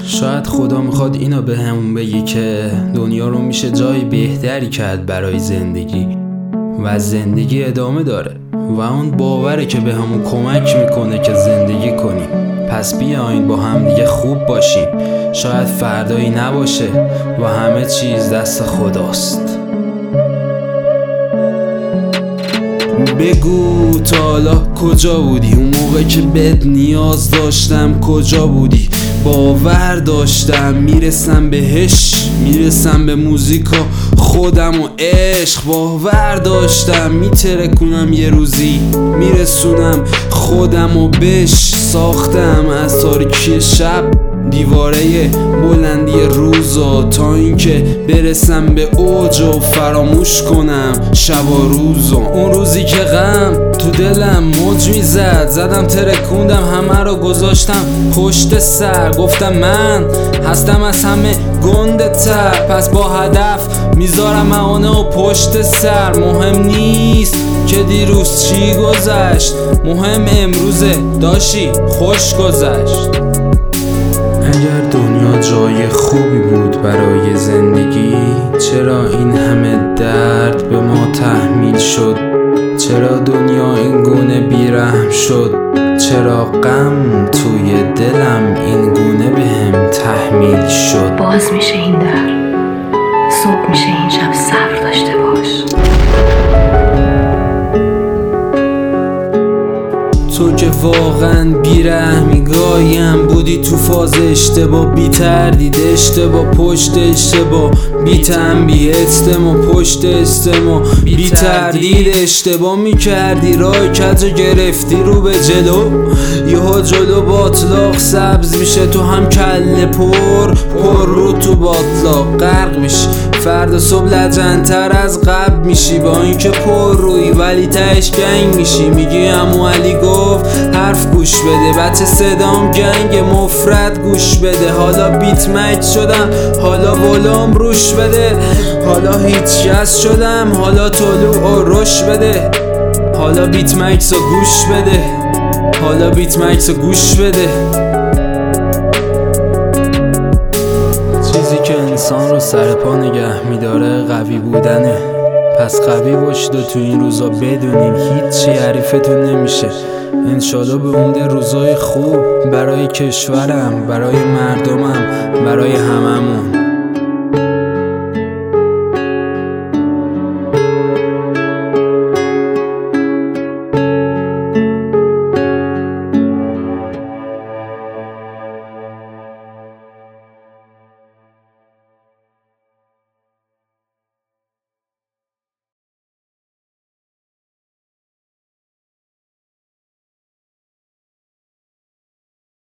شاید خدا میخواد اینو به همون بگی که دنیا رو میشه جای بهتری کرد برای زندگی و زندگی ادامه داره و اون باوره که به همون کمک میکنه که زندگی کنیم. پس بیاین با هم دیگه خوب باشیم. شاید فردایی نباشه و همه چیز دست خداست. بگو تا حالا کجا بودی؟ اون موقع که بهت نیاز داشتم کجا بودی؟ باور داشتم میرسم بهش، میرسم به موزیکا خودم و عشق. باور داشتم میترکونم یه روزی، میرسونم خودم و بهش. ساختم از تاریکی شب دیواره بلندی روزا تا اینکه برسم به اوج و فراموش کنم شب و روزا. اون روزی که غم تو دلم موج میزد، زدم ترکوندم همه رو گذاشتم پشت سر. گفتم من هستم از همه گنده تر، پس با هدف میذارم معانه و پشت سر. مهم نیست که دیروز چی گذشت، مهم امروزه داشتی خوش گذشت. اگر دنیا جای خوبی بود برای زندگی، چرا این همه درد به ما تحمیل شد؟ چرا دنیا این گونه بیرحم شد؟ چرا غم توی دلم این گونه بهم تحمیل شد؟ باز میشه این در، صبح میشه این شب، صبر داشته باش. تو که واقعا بیرحمی گایم بودی تو فاز اشتباه، بی تردید اشتباه پشت اشتباه، بی تنبیه استما پشت استما، بی تردید اشتباه میکردی. راه کجا گرفتی رو به جلو، یهو جلو باطلاق سبز میشه، تو هم کله پر رو تو باطلاق غرق میشی. فردا صبح لجن‌تر از قبل میشی، با اینکه پر روی ولی تهش گنگ میشی. میگی عمو علی گفت حرف گوش بده، بچه صدام گنگ مفرد گوش بده. حالا بیت مچ شدم، حالا ولوم روش بده. حالا هیچ کس شدم، حالا طلوع و رش بده. حالا بیت مکس رو گوش بده، حالا بیت مکس رو گوش بده. چیزی که انسان رو سر پا نگه میداره قوی بودنه. پس قوی باشید و تو این روزا بدونیم هیچی حریفتون نمیشه. انشالله به امید روزای خوب برای کشورم، برای مردمم، برای هممون.